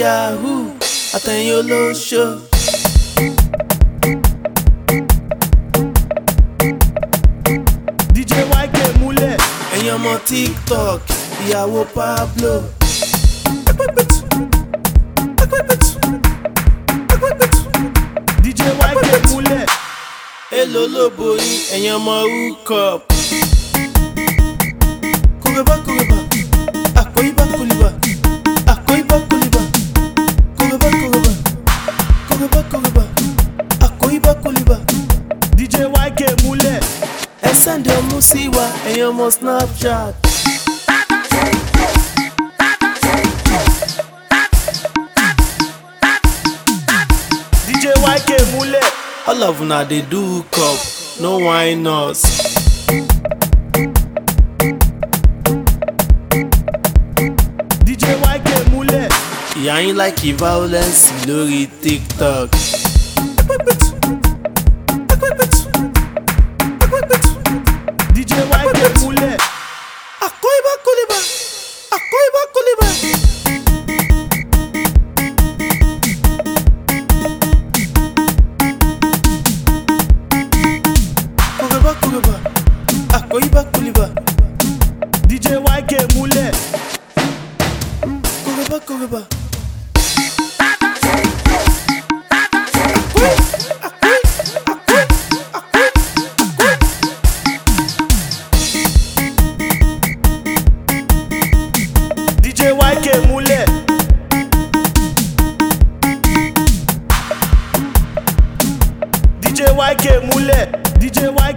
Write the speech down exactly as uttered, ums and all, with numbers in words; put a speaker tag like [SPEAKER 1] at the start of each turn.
[SPEAKER 1] yahoo àtẹ̀yìn olóṣó.
[SPEAKER 2] D J Y K múlẹ̀.
[SPEAKER 1] ẹ̀yin ọmọ TikTok ìyàwó Pablo.
[SPEAKER 2] D J Y K múlẹ̀.
[SPEAKER 1] èlò lóbo yín ẹ̀yin ọmọ hookup. kòrèbá kòrèbá àkóyíbá kòlìbá àkóyíbá kòlìbá kòrèbá kòrèbá kòrèbá kòrèbá àkóyíbá kòlìbá.
[SPEAKER 2] D J Y K múlẹ̀.
[SPEAKER 1] ẹ sẹ́ndẹ̀ ọmú sí wa ẹ̀yin ọmọ Snapchat.
[SPEAKER 2] D J Y K múlẹ̀.
[SPEAKER 1] all of una dey do hookup no whine us.
[SPEAKER 2] D J Y K múlẹ̀.
[SPEAKER 1] ìyá yín like violence lórí TikTok.
[SPEAKER 2] D J Y K múlẹ̀.
[SPEAKER 1] àkóyíbá kòlìbá àkóyíbá kòlìbá. kòrèbá kòrèbá àkóyíbá kòlìbá.
[SPEAKER 2] D J Y K múlẹ̀.
[SPEAKER 1] kòrèbá kòrèbá.
[SPEAKER 2] D J Y K múlẹ̀. D J Y K múlẹ̀. D J Y